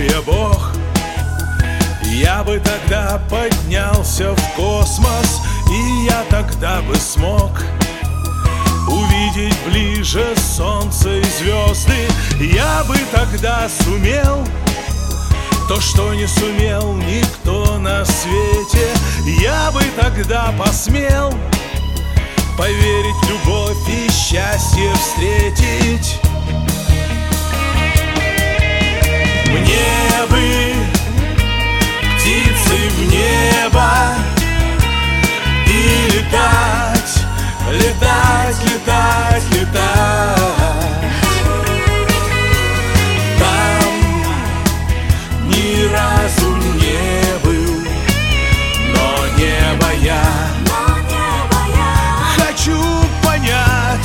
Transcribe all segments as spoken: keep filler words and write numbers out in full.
я Бог, я бы тогда поднялся в космос, и я тогда бы смог увидеть ближе солнце и звезды. Я бы тогда сумел то, что не сумел никто на свете. Я бы тогда посмел поверить в любовь и счастье встретить. Мне бы птицей в небо и летать, летать, летать, летать. Там ни разу не был, но небо я хочу понять.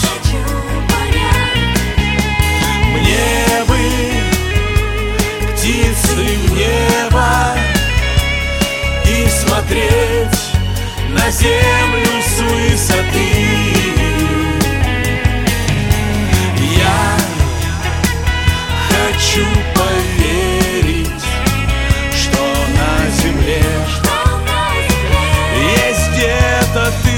Мне бы птицей в небо и смотреть на землю с высоты. Я хочу поверить, что на земле есть где-то ты.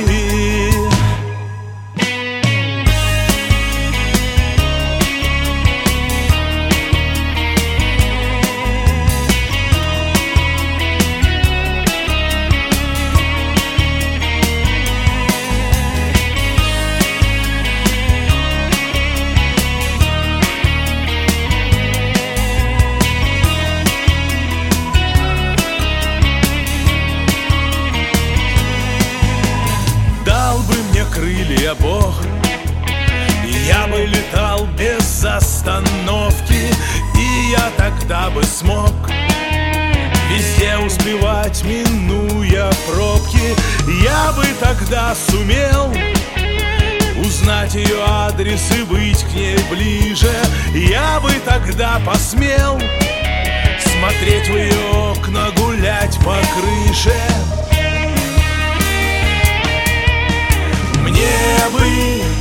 Крылья Бог, я бы летал без остановки, и я тогда бы смог везде успевать, минуя пробки. Я бы тогда сумел узнать ее адрес и быть к ней ближе. Я бы тогда посмел смотреть в ее окна, гулять по крыше. Мне бы